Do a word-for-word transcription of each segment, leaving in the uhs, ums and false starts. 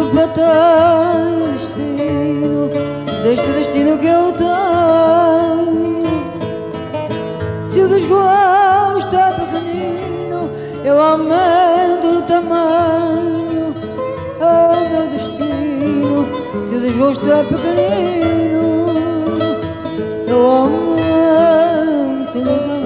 para tal destino, deste destino que eu tenho. Se o desgosto é pequenino, eu aumento o tamanho. É meu destino. Se o desgosto é pequenino, eu aumento o tamanho.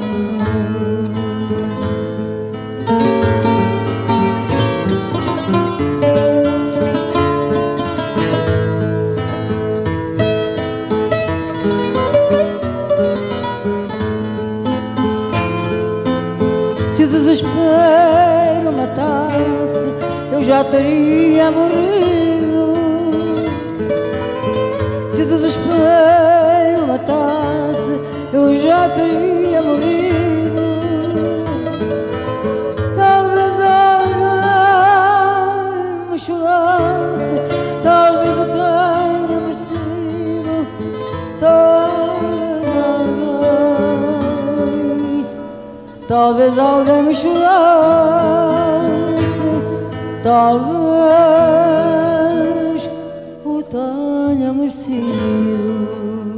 Se o desespero matasse, eu já teria morrido. Se o desespero matasse, eu já teria morrido. Talvez alguém me chorasse, talvez eu tenha merecido. Talvez alguém me chorasse, talvez o tenha merecido.